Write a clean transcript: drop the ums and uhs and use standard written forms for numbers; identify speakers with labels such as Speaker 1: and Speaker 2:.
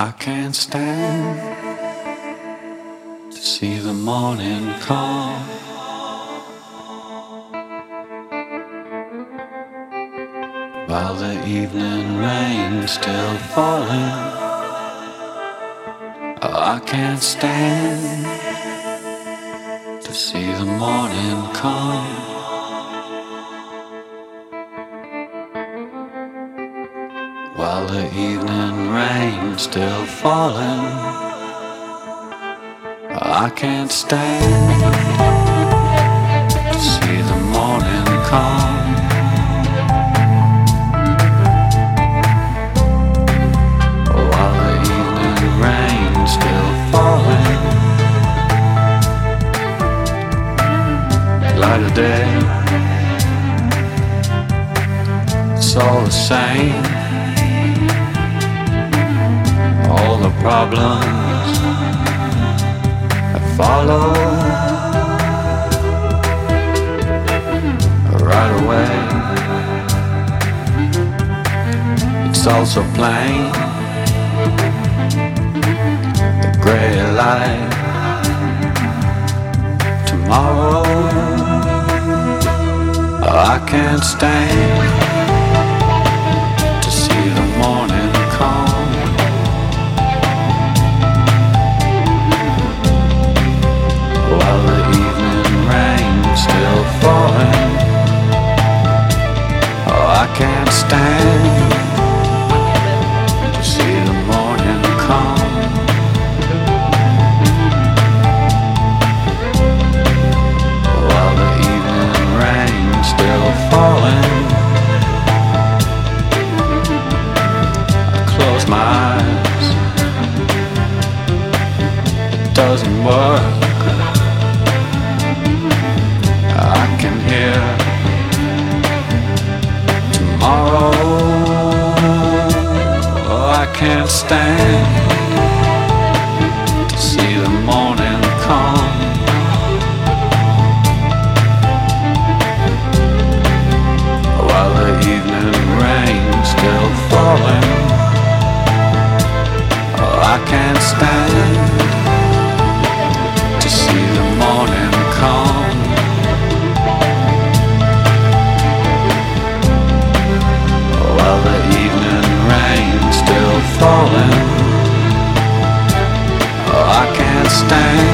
Speaker 1: I can't stand to see the morning come while the evening rain's still falling. Oh, I can't stand to see the morning come while the evening rain's still falling. I can't stand to see the morning come while the evening rain's still falling. Light of day, it's all the same. All the problems that follow right away. It's also plain, the gray light tomorrow. I can't stand to see the morning come while the evening rain's still falling. Oh, I can't stand to see the morning come while the evening rain's still falling. I close my eyes, it doesn't work. I can hear tomorrow. Oh, I can't stand to see the morning come while the evening rain's still falling. Oh, I can't stand to see the morning come while the evening rain's still falling. Oh, I can't stand